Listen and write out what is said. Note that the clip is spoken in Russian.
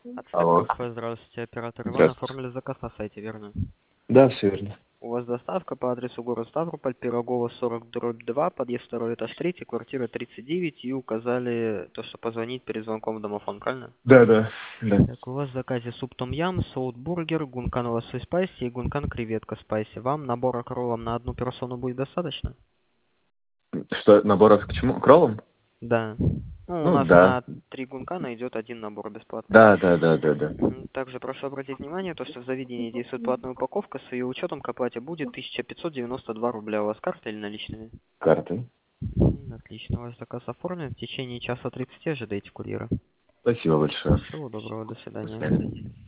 Ацтек Алло. кафе, здравствуйте, оператор Иван, Здравствуйте. оформили заказ на сайте, верно? Да, все верно. У вас доставка по адресу город Ставрополь, Пирогова 40/2, подъезд 2, этаж 3, квартира 39, и указали то, что позвонить перед звонком в домофон, правильно? Да, да, да. Так, у вас в заказе суп том-ям, соут-бургер, гункан лосось спайси и гункан креветка спайси. Вам набора кроллом на одну персону будет достаточно? Что, наборов к чему? К роллам? Да. Ну, у Ну, нас да. на 3 гункана идет один набор бесплатный. Да, да, да, да, да. Также прошу обратить внимание, то, что в заведении действует платная упаковка, с ее учетом к оплате будет 1592 рубля. У вас карта или наличные? Карты. Отлично, ваш заказ оформлен. В течение часа 30 ожидайте курьера. Спасибо большое. Всего доброго, до До свидания. свидания.